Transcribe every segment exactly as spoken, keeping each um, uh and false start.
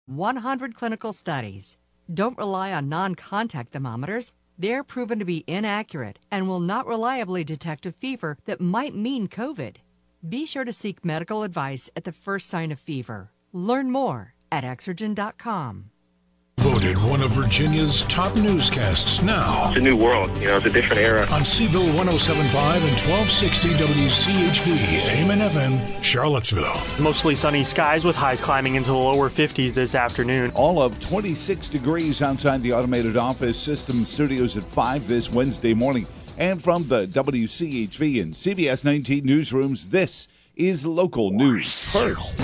one hundred clinical studies. Don't rely on non-contact thermometers. They're proven to be inaccurate and will not reliably detect a fever that might mean COVID. Be sure to seek medical advice at the first sign of fever. Learn more at Exergen dot com. Voted one of Virginia's top newscasts now. It's a new world, you know, it's a different era. On Seville one oh seven point five and twelve sixty W C H V, A M and F M, Charlottesville. Mostly sunny skies with highs climbing into the lower fifties this afternoon. All of twenty-six degrees outside the Automated Office System studios at five this Wednesday morning. And from the W C H V and C B S nineteen newsrooms, this is local news first.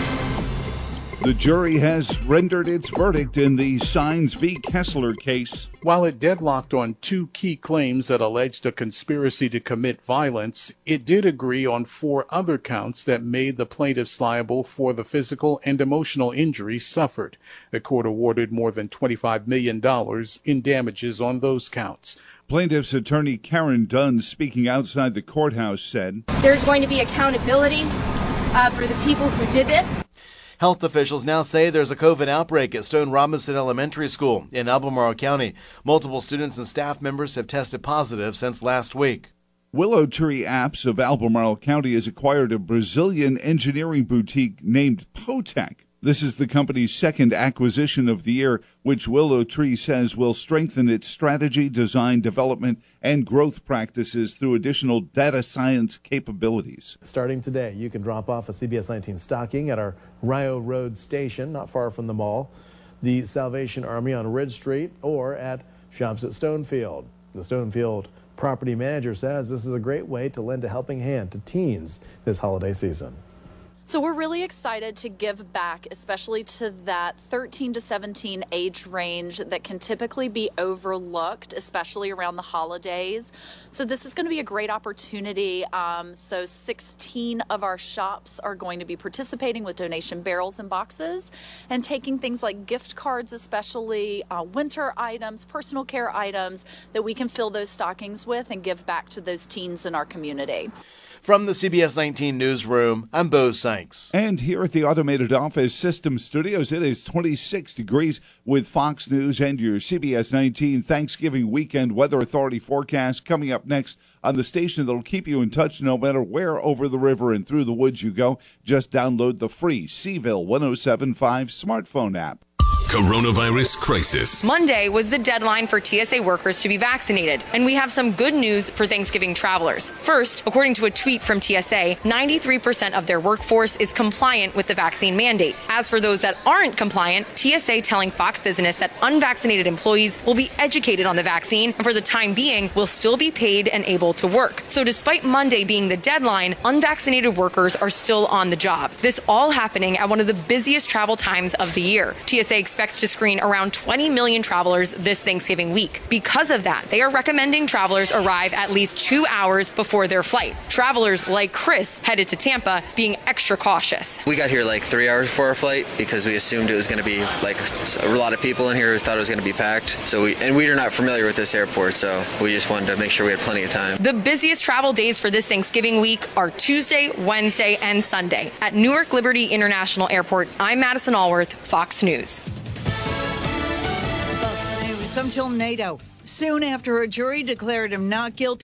The jury has rendered its verdict in the Sines v. Kessler case. While it deadlocked on two key claims that alleged a conspiracy to commit violence, it did agree on four other counts that made the plaintiffs liable for the physical and emotional injuries suffered. The court awarded more than twenty-five million dollars in damages on those counts. Plaintiff's attorney Karen Dunn, speaking outside the courthouse, said, "There's going to be accountability uh, for the people who did this." Health officials now say there's a COVID outbreak at Stone Robinson Elementary School in Albemarle County. Multiple students and staff members have tested positive since last week. Willow Tree Apps of Albemarle County has acquired a Brazilian engineering boutique named Potec. This is the company's second acquisition of the year, which Willow Tree says will strengthen its strategy, design, development, and growth practices through additional data science capabilities. Starting today, you can drop off a C B S nineteen stocking at our Rio Road station, not far from the mall, the Salvation Army on Ridge Street, or at Shops at Stonefield. The Stonefield property manager says this is a great way to lend a helping hand to teens this holiday season. So we're really excited to give back, especially to that thirteen to seventeen age range that can typically be overlooked, especially around the holidays. So this is going to be a great opportunity. Um, so sixteen of our shops are going to be participating with donation barrels and boxes and taking things like gift cards, especially uh, winter items, personal care items that we can fill those stockings with and give back to those teens in our community. From the C B S nineteen newsroom, I'm Bo Sanks. And here at the Automated Office System studios, it is twenty-six degrees with Fox News and your C B S nineteen Thanksgiving weekend weather authority forecast coming up next on the station that'll keep you in touch no matter where over the river and through the woods you go. Just download the free Seville one oh seven point five smartphone app. Coronavirus crisis. Monday was the deadline for T S A workers to be vaccinated, and we have some good news for Thanksgiving travelers. First, according to a tweet from T S A, ninety-three percent of their workforce is compliant with the vaccine mandate. As for those that aren't compliant, T S A telling Fox Business that unvaccinated employees will be educated on the vaccine and for the time being will still be paid and able to work. So despite Monday being the deadline, unvaccinated workers are still on the job. This all happening at one of the busiest travel times of the year. T S A expects to screen around twenty million travelers this Thanksgiving week. Because of that, they are recommending travelers arrive at least two hours before their flight. Travelers like Chris headed to Tampa being extra cautious. We got here like three hours before our flight because we assumed it was going to be like a lot of people in here who thought it was going to be packed. So we and we are not familiar with this airport, so we just wanted to make sure we had plenty of time. The busiest travel days for this Thanksgiving week are Tuesday, Wednesday, and Sunday. At Newark Liberty International Airport, I'm Madison Allworth, Fox News. Some till NATO. Soon after a jury declared him not guilty